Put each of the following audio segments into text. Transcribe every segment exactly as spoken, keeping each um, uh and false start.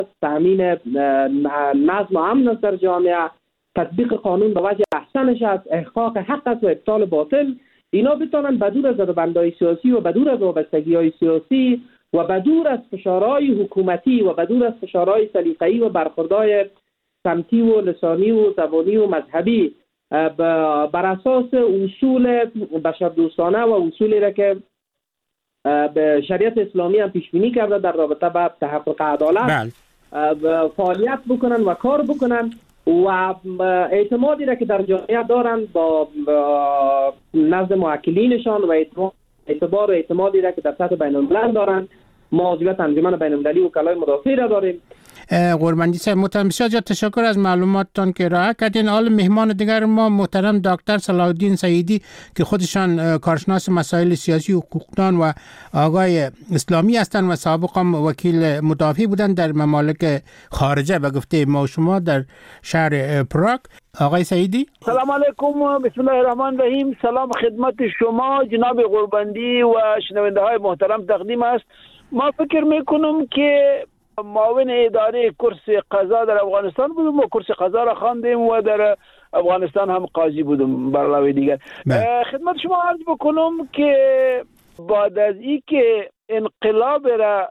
تامین نظم و امن است در جامعه، تطبیق قانون به وجه احسنش است، احقاق حق است و ابطال باطل، اینا بتونن بدور از زدبندهای سیاسی و بدور از وابستگی‌های سیاسی و بدور از فشارهای حکومتی و بدور از فشارهای سلیقه‌ای و برخوردهای سمتی و لسانی و زبانی و مذهبی بر اساس اصول بشردوستانه و اصولی را که به شریعت اسلامی هم پیش بینی کرده در رابطه با تحقق عدالت فعالیت بکنن و کار بکنن و اعتمادی را که در جامعه دارن با نزد موکلینشان و اعتبار و اعتمادی را که در سطح بین الملل دارن. ما عضویت انجمن بین المللی وکلای مدافع را داریم. قربانی صاحب محترم بسیار زیاد تشکر از معلوماتتان که ارائه کردین. حال مهمان دیگر ما محترم دکتر صلاح الدین سعیدی که خودشان کارشناس مسائل سیاسی و حقوقدان و آقای اسلامی هستند و سابقا هم وکیل مدافع بودند در ممالک خارجه به گفته ما و شما در شهر پراگ. آقای سعیدی سلام علیکم، بسم الله الرحمن الرحیم. سلام خدمت شما جناب قربندی و شنونده های محترم تقدیم است. ما فکر میکنم که معاون اداره کورس قضا در افغانستان بودم و کورس قضا را خواندیم و در افغانستان هم قاضی بودم بر علاوه دیگر. خدمت شما عرض بکنم که بعد از این که انقلاب را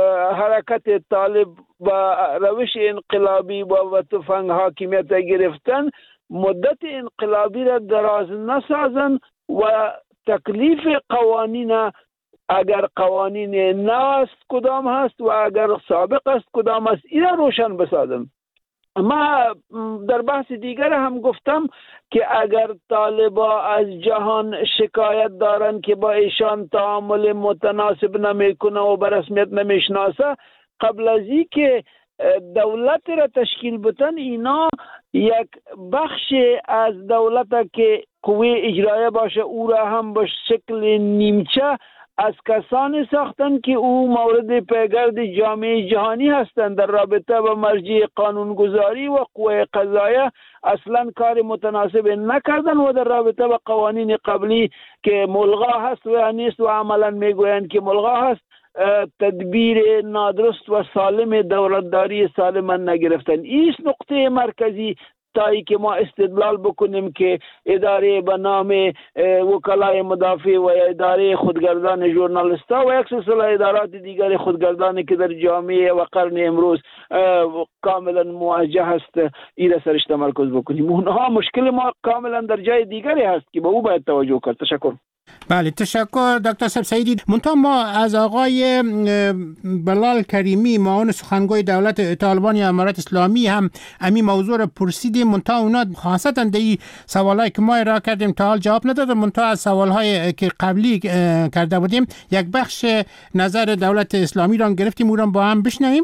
حرکت طالب و روش انقلابی و تفنگ حاکمیت گرفتن، مدت انقلابی را دراز نسازن و تکلیف قوانین، اگر قوانین نو است کدام هست و اگر سابق است کدام است، این روشن بسازم. ما در بحث دیگر هم گفتم که اگر طالبا از جهان شکایت دارن که با ایشان تعامل متناسب نمیکنه و به رسمیت نمیشناسه، قبل از این که دولت را تشکیل بتن، اینا یک بخش از دولت که قوه اجرایه باشه او را هم به شکل نیمچه از کسانی ساختن که او مورد پیگرد جامعه جهانی هستند. در رابطه با مرجع قانونگذاری و قوه قضاییه اصلا کار متناسب نکردن و در رابطه با قوانین قبلی که ملغا هست و نیست و عملا میگویند که ملغا هست، تدبیر نادرست و سالم دولتداری سالم نگرفتن. این نقطه مرکزی تایی که ما استدلال بکنیم که اداره به نام وکلای مدافع و اداره خودگردان ژورنالیستا و یک سلسله ادارات دیگر خودگردانی که در جامعه و قرن امروز کاملا مواجه هست، این را سرش تمرکز بکنیم. اونها مشکل ما کاملا در جای دیگری هست که به او باید توجه کرد. تشکر. بله تشکر دکتر صاحب سعیدی. منتها ما از آقای بلال کریمی معاون سخنگوی دولت طالبان یا امارت اسلامی هم همین موضوع را پرسیدیم، منتها اونا خاصتا در این سوالایی که ما ارائه کردیم تا حال جواب ندادن. منتها از سوالهای که قبلی کرده بودیم یک بخش نظر دولت اسلامی را گرفتیم، اون را با هم بشنویم.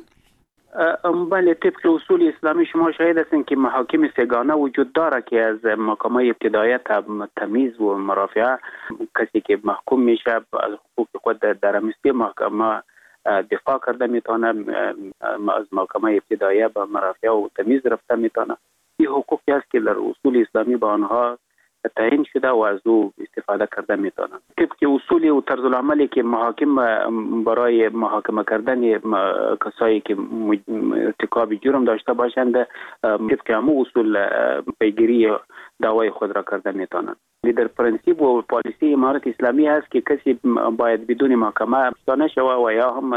بله، طبق اصول اسلامی شما شاهد هستین که محاکم سگانه وجود داره که از محکمه ابتدایه تمیز و مرافعه کسی که محکوم میشه از حقوق خود در امستی محکمه دفاع کرده میتونه، از محکمه ابتدایه به مرافعه و تمیز رفته میتونه. این حقوقی است که در اصول اسلامی با آنها تعیین شده و از او استفاده کرده میتونن. طبق اصول و طرز العملی که محاکم برای محاکمه کردن کسایی که ارتکاب جرم داشته باشند، طبق همون اصول پیگیری دعوای خود را کرده میتونن. در پرنسیپ و پالیسی امارت اسلامی هست که کسی باید بدون محاکمه احضار نشوه و یا هم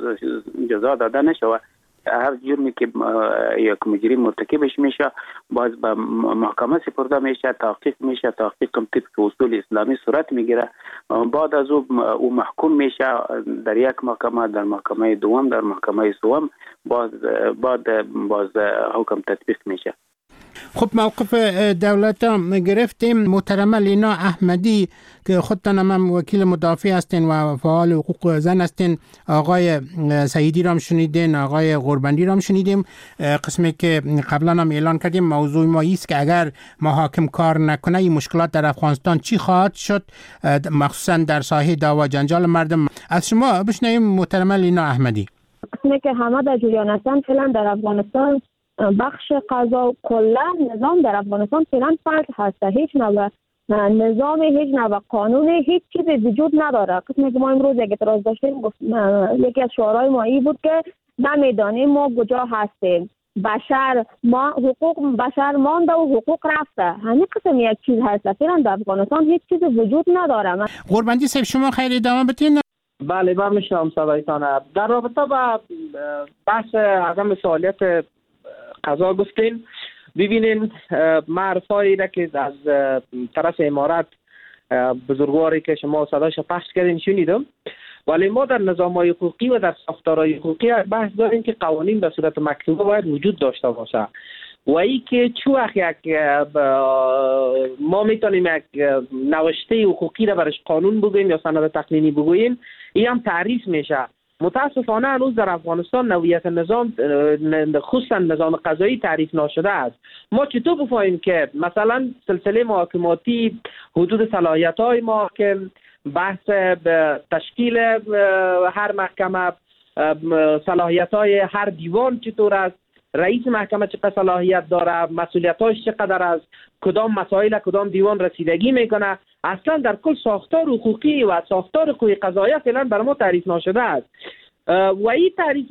جزا داده نشوه. هر جرمی که یک مجرم مرتکبش میشه باز به محکمه سپرده میشه، تحقیق میشه، تحقیق هم طبق اصول اسلامی صورت میگیره. بعد از او او محکوم میشه در یک محکمه، در محکمه دوم، در محکمه سوم، باز بعد باز حکم تطبیق میشه. خب موقف دولت هم گرفتیم. محترمه لینا احمدی که خودتان هم وکیل مدافع هستین و فعال حقوق زن هستین، آقای سعیدی را هم شنیدین، آقای قربندی را هم شنیدیم. قسمی که قبلا هم اعلان کردیم موضوع ما ایست که اگر محاکم کار نکنه این مشکلات در افغانستان چی خواهد شد، مخصوصا در ساحه دعوا جنجال مردم. از شما بشنویم محترمه لینا احمدی. قسمی که همه در جریان هستن فعلا در افغانستان بخش قضا کلا نظام در افغانستان فعلا فرد هست، هیچ نوع نظام، هیچ نوع قانون، هیچ چیزی وجود نداره. قسمی که ما امروز یک اعتراض داشتیم، یکی از شعارهای ما این بود که نمیدانیم ما کجا هستیم. بشر ما حقوق بشر مانده و حقوق رفته. همین قسم یک چیز هست. فعلا در افغانستان هیچ چیز وجود نداره. قربندی صاحب شما خیر ادامه بدین. بله من میشنم صدایتان. در رابطه با بحث عدم سوالیت قضا گفتین، ببینین معرفایی را که از طرف امارات بزرگواری که شما صداش پخش کردین شنیدم، ولی ما در نظام‌های حقوقی و در ساختارهای حقوقی بحث داریم که قوانین به صورت مکتوبه باید وجود داشته باشه و ای که چه وقت یک ما میتونیم یک نوشته حقوقی را برش قانون بگوییم یا سند تقنینی بگوییم، این هم تعریف میشه. متاسفانه هنوز در افغانستان نوعیت نظام خصوصا نظام قضایی تعریف نشده است. ما چطور بفهمیم که مثلا سلسله محاکماتی حدود صلاحیت‌های ما که بحث تشکیل هر محکمه، صلاحیت‌های هر دیوان چطور است، رئیس محکمه چقدر صلاحیت داره، مسئولیت‌هاش چقدر است، کدام مسائل کدام دیوان رسیدگی میکنه، اصلا در کل ساختار حقوقی و ساختار حقوقی قضایی فعلا بر ما تعریف نشده است و این تعریف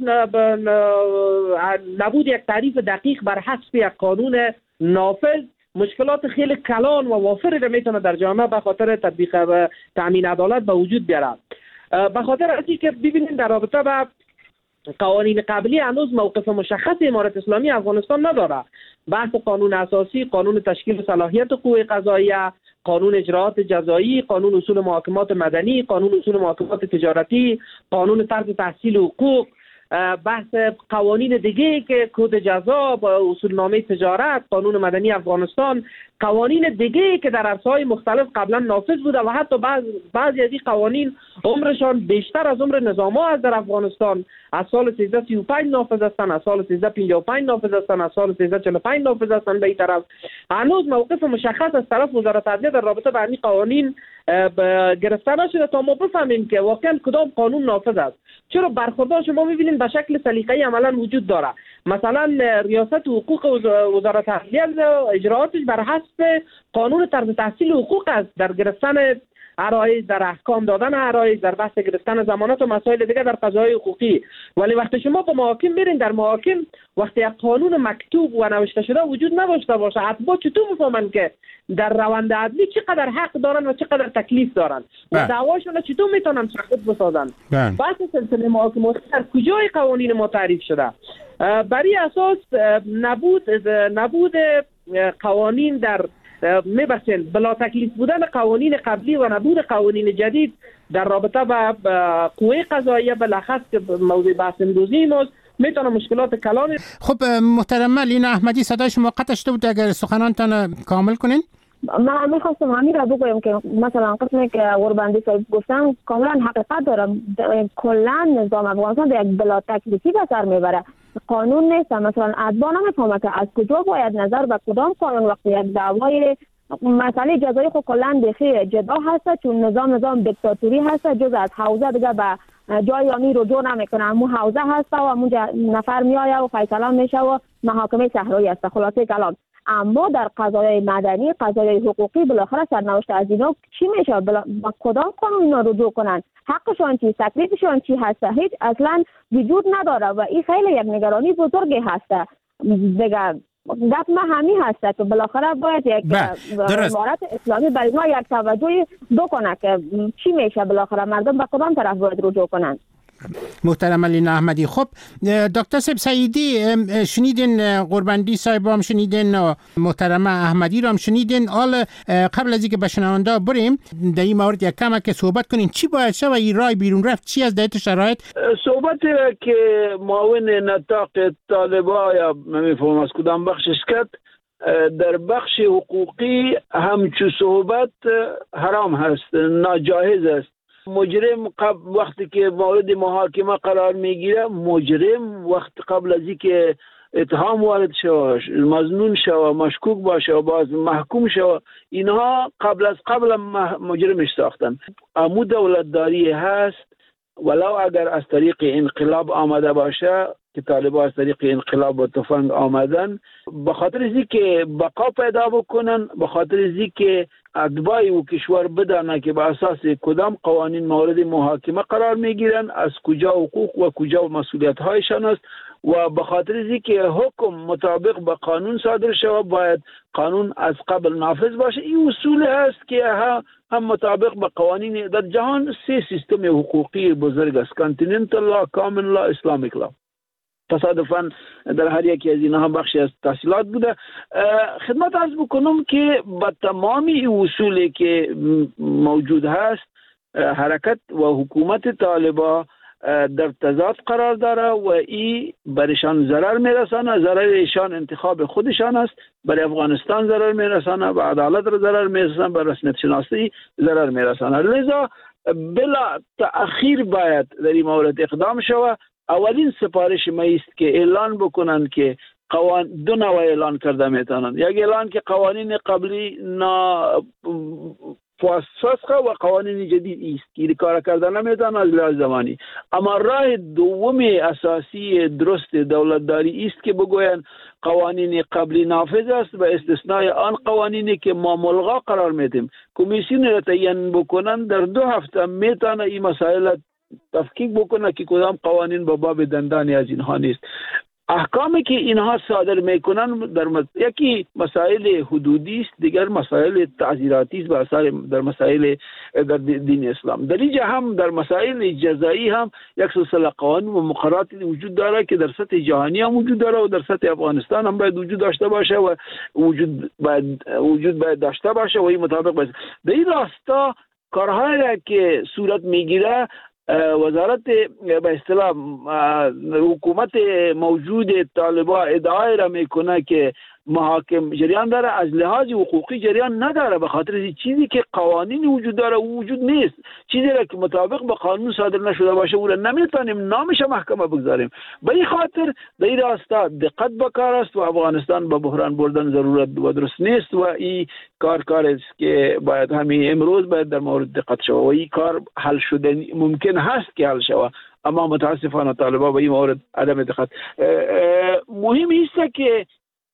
نبود یک تعریف دقیق بر حسب یک قانون نافذ مشکلات خیلی کلان و وافری را میتونه در جامعه به خاطر تطبیق و تامین عدالت به وجود بیاره. به خاطر ازی که ببینید در رابطه با قوانین قبلی هنوز موقف مشخص امارت اسلامی افغانستان نداره. بحث قانون اساسی، قانون تشکیل صلاحیت قوه قضاییه، قانون اجراءات جزایی، قانون اصول محاکمات مدنی، قانون اصول محاکمات تجارتی، قانون طرز تحصیل حقوق، بحث قوانین دیگه که کد جزا، اصول نامه تجارت، قانون مدنی افغانستان، قوانین دیگه که در عرصه‌های مختلف قبلا نافذ بوده و حتی بعض بعضی از این قوانین عمرشان بیشتر از عمر نظام‌ها از در افغانستان از سال سیزده سی و پنج نافذ هستند، از سال سیزده پنجاه و پنج نافذ هستند، از سال سیزده چهل و پنج نافذ هستند. به این طرف هنوز موقف مشخص از طرف وزارت عدلیه در رابطه با این قوانین گرفته نشده تا ما بفهمیم که واقعا کدام قانون نافذ است. چرا برخوردار شما می‌بینید به شکل سلیقه‌ای عملاً وجود داره. مثلا ریاست حقوق وزارت عدلیه اجراءاتش بر حسب قانون طرز تحصیل حقوق است، در گرفتن عرایض، در احکام دادن عرایض، در بحث گرفتن ضمانت و مسائل دیگه در قضای حقوقی. ولی وقتی شما به محاکم میرین، در محاکم وقتی یک قانون مکتوب و نوشته شده وجود نداشته باشه، اتباع چطور میفهمن که در روند عدلی چقدر حق دارن و چقدر تکلیف دارن و دعواشون چطور میتونن ثابت بسازن؟ بحث سلسله محاکمات در کجای قوانین ما تعریف شده؟ برای اساس نبود نبود قوانین در میبخشین بلا تکلیف بودن قوانین قبلی و نبود قوانین جدید در رابطه با قوه قضاییه بالاخص که موضوع بحث امروزی ماست میتونه مشکلات کلان. خب محترم لینا احمدی صدای شما قطع شده بود، اگر سخنانتان کامل کنین. من میخواستم همین را بگویم که مثلا قسمی که قربندی صاحب گفتن کاملا حقیقت داره. کلا نظام افغانستان در یک بلا تکلیفی به سر میبره. قانون نیست. مثلا اتباع نمیفهمه که از کجا باید نظر به کدام قانون وقتی یک دعوای مسئله جزایی خود کلا بخی جدا هست، چون نظام نظام دیکتاتوری هست، جز از حوزه دیگه به جای آنی رجوع نمیکنه. همون حوزه هست و همون نفر میآید و فیصله میشه و محاکمه صحرایی است. خلاصه کلام. اما در قضایای مدنی، قضایای حقوقی بالاخره سرنوشت از اینا چی میشه؟ با کدام قانون اینا رجوع کنن؟ حقشان چی؟ تکلیفشان چی هست؟ هیچ اصلا وجود نداره و این خیلی یک نگرانی بزرگی هست. دیگه گپ ما همین هست که بالاخره باید یک امارت اسلامی برای ما یک توجهی بکنه که چی میشه، بالاخره مردم به کدام طرف باید رجوع کنن. محترم لینا احمدی. خب دکتر صاحب سعیدی شنیدین، قربندی صاحب هم شنیدین، محترم احمدی رو هم شنیدین. حال قبل از اینکه به شنونده بریم در این مورد یک کم که صحبت کنین چی باید شد و این رای بیرون رفت چی از دیت شرایط؟ صحبت که معاون نطاق طالبا یا نمیفهم از کدام بخشش کرد در بخش حقوقی همچو صحبت حرام هست، ناجایز است. مجرم قبل وقتی که مورد محاکمه قرار میگیره، مجرم وقت قبل از اینکه اتهام وارد شود، مظنون شود، مشکوک باشه و باز محکوم شود، اینها قبل از قبل مجرمش ساختن. امو دولتداری هست، ولو اگر از طریق انقلاب آمده باشه که طالبان از طریق انقلاب و تفنگ آمدن، به خاطر ازی که بقا پیدا بکنن، به خاطر ازی که اتباع و کشور بدانه که به اساس کدام قوانین مورد محاکمه قرار میگیرن، از کجا حقوق و کجا مسئولیت هایشان است، و به خاطر ازی که حکم مطابق به قانون صادر شود، باید قانون از قبل نافذ باشه. این اصول است که هم مطابق به قوانین در جهان سه سیستم حقوقی بزرگ است: کانتیننتال لا، کامن لا، اسلامیک لا. تصادفاً در هر یکی از اینها بخشی از تحصیلات بوده. خدمت عرض بکنم که با تمامی اصولی که موجود هست، حرکت و حکومت طالبان در تضاد قرار داره و این برشان ضرر میرسانه. ضرر ایشان انتخاب خودشان است، برای افغانستان ضرر میرسانه، به عدالت را ضرر میرسانه، به رسمیت شناسی ضرر میرسانه. لذا بلا تأخیر باید در این مورد اقدام شود. اولین سفارش ما است که اعلان بکنن که قوان دو نوع اعلان کرده میتونن. یک اعلان که قوانین قبلی نا فاسخه و قوانین جدید است که کار کردن نمیتونن از لحاظ زمانی. اما راه دومی اساسی درست دولتداری است که بگوین قوانین قبلی نافذ است و استثنای آن قوانینی که ما ملغا قرار میدیم. کمیسیون را تعیین بکنن، در دو هفته میتونه این مسائل تفکیک بکنه که کدام قوانین با باب دندانی از اینها نیست. احکامی که اینها صادر میکنن در مس... یکی مسائل حدودی است، دیگر مسائل تعزیراتی است، بر در مسائل در دین اسلام. در اینجا هم در مسائل جزایی هم یک سلسله قوانین و مقرراتی وجود داره که در سطح جهانی هم وجود داره و در سطح افغانستان هم باید وجود داشته باشه و وجود باید وجود باید داشته باشه و این مطابق باید. در این راستا کارهایی که صورت میگیره، وزارت به اصطلاح حکومت موجود طالبان ادعای را میکنه که محاکم جریان داره، از لحاظ حقوقی جریان نداره، به خاطر این چیزی که قوانین وجود داره او وجود نیست. چیزی را که مطابق به قانون صادر نشده باشه او را نمیتونیم نامش محکمه بگذاریم. به این خاطر در این راستا دقت بکار است و افغانستان به بحران بردن ضرورت و درست نیست و این کار کار است که باید همین امروز باید در مورد دقت شود و این کار حل شدنی ممکن هست که حل شود، اما متاسفانه طالبان به این مورد عدم دقت. مهم است که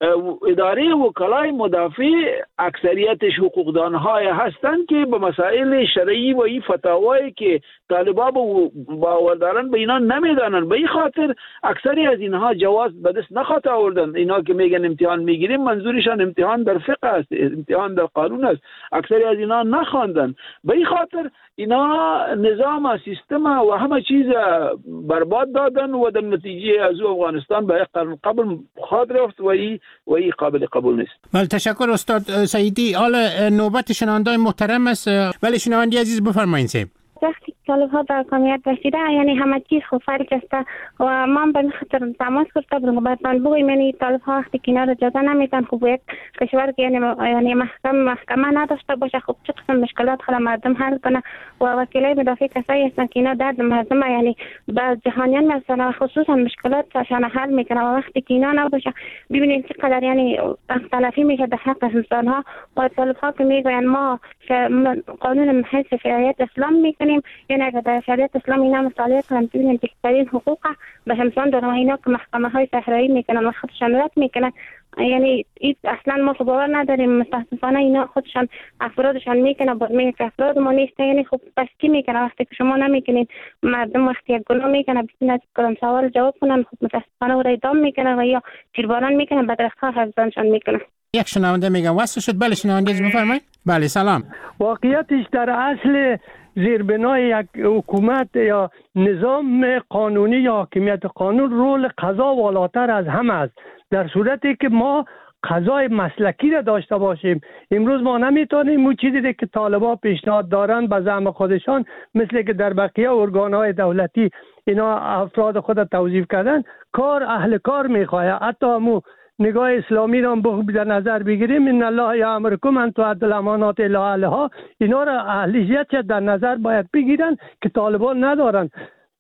اداره وکلای مدافع اکثریتش حقوقدان‌های هستند که به مسائل شرعی و این فتاوایی که طالبان باور دارن به اینا نمیدانن. به این خاطر اکثری از اینها جواز به دست نخواهد آوردن. اینا که میگن امتحان میگیریم منظورشان امتحان در فقه است، امتحان در قانون است. اکثری از اینها نخواندن. به این خاطر اینا نظام سیستم و همه چیز برباد دادن و در نتیجه از افغانستان به قرن قبل خواهد رفت و این و این قابل قبول نیست. بله، تشکر استاد سعیدی. حالا نوبت شنونده‌های محترم است، ولی شنونده عزیز بفرمایید. سه وقتی طالب‌ها در حکومت رسیده یعنی همه چیز خوب فرق است و من به خاطر تماس کردم براتون بگویم یعنی طالب‌ها وقتی کنار اجازه نمیدن خوب یک کشور که یعنی یعنی محکم محکمه نداشته باشه، خب چه قسم مشکلات خلا مردم حل کنه و وکیلای مدافع کسایی هستن که اینا درد مردم یعنی با جهانیان مثلا خصوصا مشکلاتشان حل میکنه و وقتی که اینا نباشه ببینید چقدر یعنی تلافی میشه در حق انسان‌ها و طالب‌ها که میگن ما قانون محض شریعت اسلام میکنیم، یعنی اگر در شریعت اسلام اینا مطالعه کنن ببینن بیشترین حقوق به همسان دارن و اینا که محکمه های صحرایی میکنن و خودشان رد میکنن، یعنی این اصلا ما باور نداریم. متاسفانه اینا خودشان افرادشان میکنن بعد میگن که افراد ما نیست، یعنی خب بس کی میکنه وقتی که شما نمیکنین؟ مردم وقتی یک گناه میکنه بسیار از کدام سوال جواب کنن، خب متاسفانه او را اعدام میکنن و یا تیرباران میکنن، بدرختها حفظانشان میکنن. یک شنونده میگم واسه شد. بله شنونده بفرمایید. بله سلام. واقعیتش در اصل زیربنای یک حکومت یا نظام قانونی یا حاکمیت قانون رول قضا والاتر از همه است. در صورتی که ما قضای مسلکی را داشته باشیم، امروز ما نمیتونیم اون چیزی که طالبان پیشنهاد دارن به زعم خودشان مثل که در بقیه ارگانهای دولتی اینا افراد خود توظیف کردن، کار اهل کار میخواه. حتی همون نگاه اسلامی را هم در نظر بگیریم، ان الله یامرکم ان تؤدوا الامانات الی اهلها، اینا را اهلیت در نظر باید بگیرن که طالبان ندارن.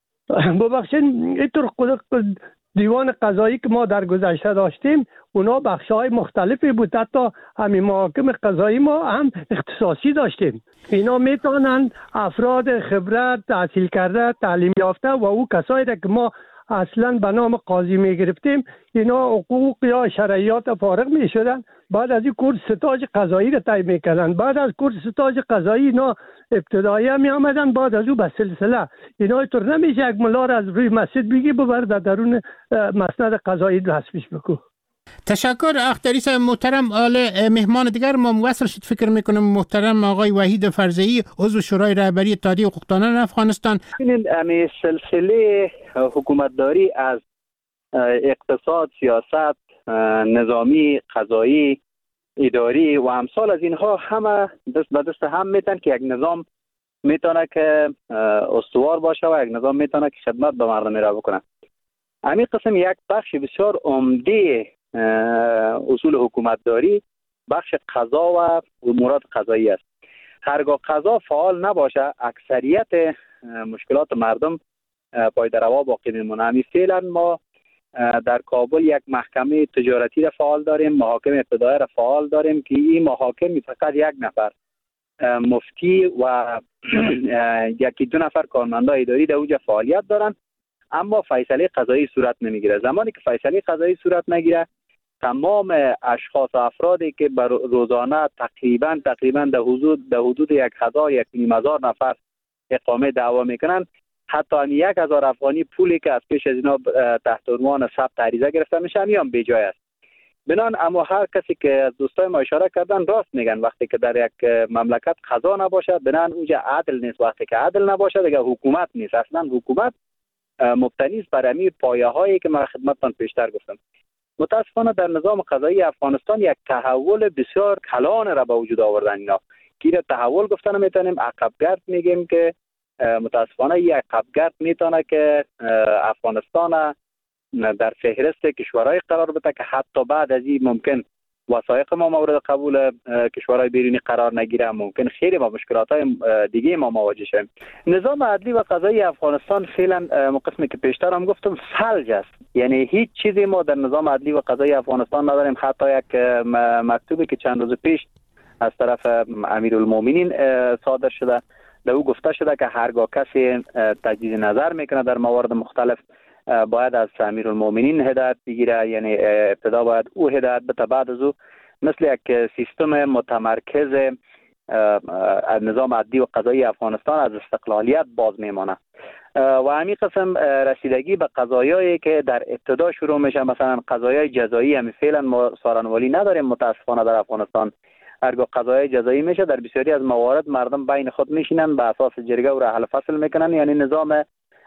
ببخشید اینطور دیوان قضایی که ما در گذشته داشتیم اونا بخش‌های مختلفی بود، حتی همین محاکم قضایی ما هم اختصاصی داشتیم. اینا میتونن افراد خبرت تحصیل کرده تعلیم یافته و او کسایی که ما اصلا به نام قاضی می گرفتیم، اینا حقوق یا شرعیات فارغ می شدن. بعد از این کورس ستاج قضایی رو طی می کردن. بعد از کورس ستاج قضایی اینا ابتدایی می آمدن. بعد از او به سلسله اینا طور نمیشه یک ملار از روی مسجد بگی ببر در درون مسند قضایی حذفش بکو. تشکر اختری صاحب محترم. آله مهمان دیگر ما موصل شد فکر میکنم محترم آقای وحید فرزئی عضو شورای رهبری اتحادیه حقوقدانان افغانستان. این امی سلسله حکومتداری از اقتصاد، سیاست، نظامی، قضایی، اداری و امثال از اینها همه دست به دست هم میتن که یک نظام میتونه که استوار باشه و یک نظام میتونه که خدمت به مردم را بکنه. همین قسم یک بخش بسیار عمده اصول حکومتداری بخش قضا و امورات قضایی است. هرگاه قضا فعال نباشه اکثریت مشکلات مردم پای در هوا باقی میمونه. همین فعلا ما در کابل یک محکمه تجارتی را فعال داریم، محاکم ابتدایی را فعال داریم که این محاکم فقط یک نفر مفتی و یکی دو نفر کارمندان اداری در اونجا فعالیت دارن، اما فیصله قضایی صورت نمیگیره. زمانی که فیصله قضایی صورت نگیره تمام اشخاص و افرادی که بر روزانه تقریبا تقریبا در حدود در حدود یک هزار یک نیم هزار نفر اقامه دعوا میکنن، حتی هم یک هزار افغانی پولی که از پیش از اینا تحت عنوان ثبت عریضه گرفته میشه هم بی جای است. بنان اما هر کسی که از دوستای ما اشاره کردن راست میگن، وقتی که در یک مملکت قضا نباشه بنان اونجا عدل نیست. وقتی که عدل نباشه دیگه حکومت نیست. اصلا حکومت مبتنی است بر همین پایه هایی که من خدمتتان پیشتر گفتم. متاسفانه در نظام قضایی افغانستان یک تحول بسیار کلان را به وجود آوردن اینا که را تحول گفتن نمیتونیم، عقبگرد میگیم که متاسفانه یک عقبگرد میتونه که افغانستان در فهرست کشورهای قرار بده که حتی بعد از این ممکن وثایق ما مورد قبول کشورهای بیرونی قرار نگیره، ممکن خیلی با مشکلات های دیگه ما مواجه شیم. نظام عدلی و قضایی افغانستان فعلا قسمی که پیشتر هم گفتم فلج است، یعنی هیچ چیزی ما در نظام عدلی و قضایی افغانستان نداریم. حتی یک مکتوبی که چند روز پیش از طرف امیرالمومنین صادر شده در او گفته شده که هرگاه کسی تجدید نظر میکنه در موارد مختلف باید از امیرالمومنین هدایت بگیره، یعنی ابتدا باید او هدایت بده، بعد از او مثل یک سیستم متمرکز از نظام عدلی و قضایی افغانستان از استقلالیت باز میمانه. و همین قسم رسیدگی به قضایایی که در ابتدا شروع میشه، مثلا قضایای جزایی هم فعلا ما سارنوالی نداریم متاسفانه در افغانستان. هرگاه قضایای جزایی میشه در بسیاری از موارد مردم بین خود میشینن به اساس جرگه و را حل فصل میکنن، یعنی نظام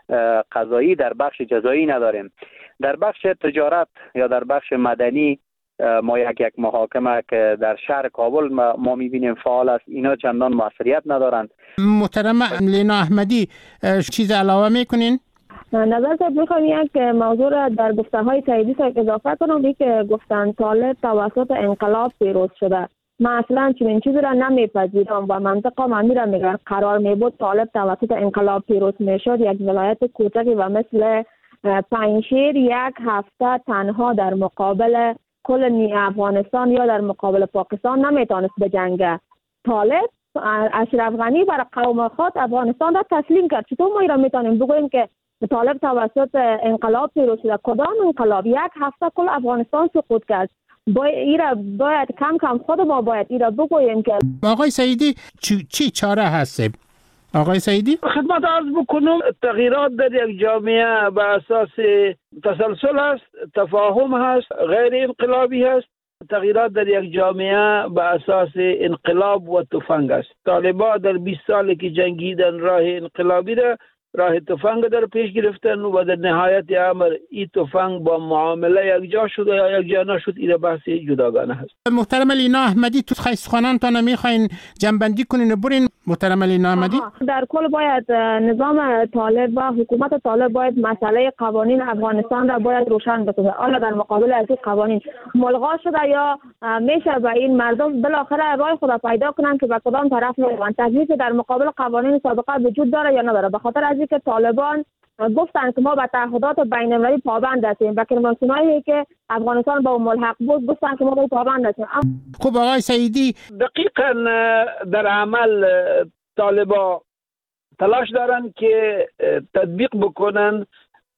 قضایی در بخش جزایی نداریم. در بخش تجارت یا در بخش مدنی ما یک یک محاکمه که در شهر کابل ما میبینیم فعال است، اینا چندان موثریت ندارند. محترم لینا احمدی چیز علاوه میکنین؟ نظر صاحب میخوام یک موضوع را در گفته های تاییدی صاحب اضافه کنم. این که گفتن طالب توسط انقلاب پیروز شده، من اصلا چنین چیزی را نمیپذیرم و منطقه من را میگن قرار میبود طالب توسط انقلاب پیروز میشد یک ولایت کوچکی و مثل پنجشیر یک هفته تنها در مقابل کل نی افغانستان یا در مقابل پاکستان نمیتونست بجنگه. طالب اشرف غنی برای قوم خود افغانستان را تسلیم کرد. چطور ما را میتونیم بگوییم که طالب توسط انقلاب پیروز شده؟ کدام انقلاب؟ یک هفته کل افغانستان سقوط کرد. باید ایرا باید کم کم خود ما باید ایرا بگوییم که آقای سعیدی چی, چی چاره هست؟ آقای سعیدی خدمت عرض بکنم تغییرات در یک جامعه به اساس تسلسل هست، تفاهم هست، غیر انقلابی هست. تغییرات در یک جامعه به اساس انقلاب و تفنگ است. طالبان در بیست سالی که جنگیدن راه انقلابی را راه تفنگ در پیش گرفتن و در نهایت امر این تفنگ با معامله یک جا شد یا یک جا نشد، این بحث جداگانه هست. محترم لینا احمدی تو خیسخانانتان میخواین جنبندی کنین و برین؟ محترم لینا احمدی در کل باید نظام طالب و حکومت طالب باید مسئله قوانین افغانستان را باید روشن بسازه. حالا در مقابل از این قوانین ملغا شده یا میشه به این مردم بالاخره راه خود پیدا کنن که به کدام طرف میروند. تکلیف در مقابل قوانین سابقه وجود داره یا نداره؟ به خاطر از که طالبان گفتن که ما به تعهدات بین المللی پابند هستیم و کرمانشاهی که افغانستان با ملحق بود گفتن که ما به پابند هستیم. خب آقای سعیدی دقیقاً در عمل طالبان تلاش دارن که تطبیق بکنن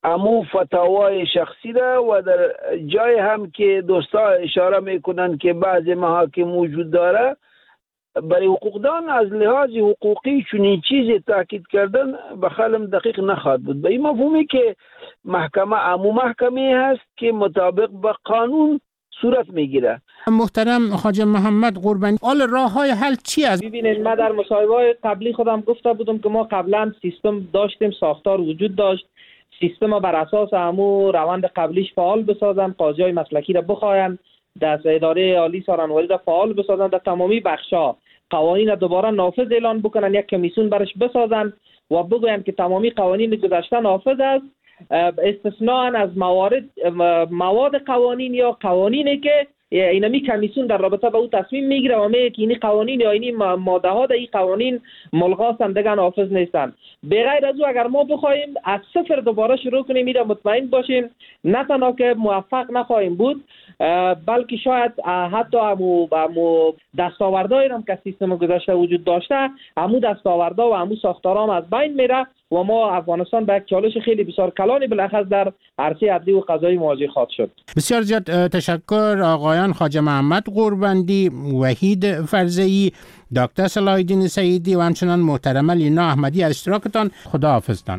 امو فتاوای شخصی ده و در جای هم که دوستا اشاره میکنن که بعضی محاکم وجود داره، برای حقوقدان از لحاظ حقوقی چنین چیزی تاکید کردن به خیالم دقیق نخواهد بود. به این مفهومی که محکمه امو محکمه هست که مطابق به قانون صورت میگیره. محترم خواجه محمد قربانی، حال راه های حل چی است؟ ببینید، من در مصاحبه قبلی خودم گفته بودم که ما قبلا سیستم داشتیم، ساختار وجود داشت، سیستم بر اساس همو روند قبلیش فعال بسازن، قاضیای مسلکی را بخواین، دست اداره عالی سارنواری را فعال بسازن، در تمامی بخشا قوانین را دوباره نافذ اعلان بکنن، یک کمیسیون برش بسازن و بگوین که تمامی قوانین گذشته نافذ است، استثناء از موارد مواد قوانین یا قوانینی که اینمی کمیسیون در رابطه با او تصمیم میگیره و میگه که این قوانین یا این ماده ها در این قوانین ملغا هستند، دیگه نافذ نیستند. بغیر از او اگر ما بخوایم از صفر دوباره شروع کنیم، میره مطمئن باشیم نه تنها که موفق نخواهیم بود، بلکه شاید حتی همو همو دستاوردهایی هم که سیستم گذشته وجود داشته، همو دستاورده و همو ساختارها هم از بین میره و ما افغانستان به یک چالش خیلی بسیار کلانی بالاخص در عرصه عدلی و قضایی مواجه خواهد شد. بسیار زیاد تشکر آقایان خواجه محمد قربندی، وحید فرزئی، دکتر صلاح الدین سعیدی و همچنان محترمه لینا احمدی از اشتراکتان. خداحافظتان.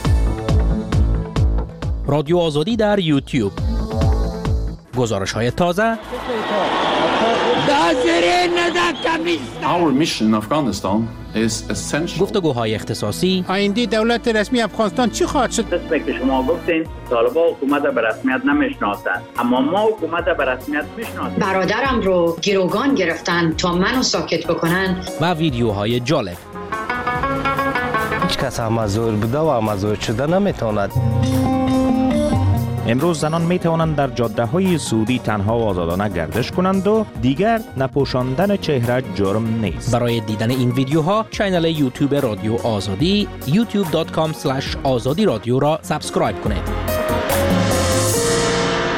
رادیو آزادی در یوتیوب، گزارش های تازه. Our mission in Afghanistan is essential. گفتگوهای اختصاصی. آینده دولت رسمی افغانستان چی خواهد شد؟ قسمی که شما گفتین طالبان حکومت به رسمیت نمیشناسند، اما ما حکومت به رسمیت میشناسیم. برادرم رو گروگان گرفتن تا منو ساکت بکنن. و ویدیوهای جالب. هیچ کس امازور بوده و امازور شده نمیتواند. امروز زنان می توانند در جاده های سعودی تنها و آزادانه گردش کنند و دیگر نپوشاندن چهره جرم نیست. برای دیدن این ویدیوها کانال یوتیوب رادیو آزادی یوتیوب دات کام اسلش آزادی رادیو را سابسکرایب کنید.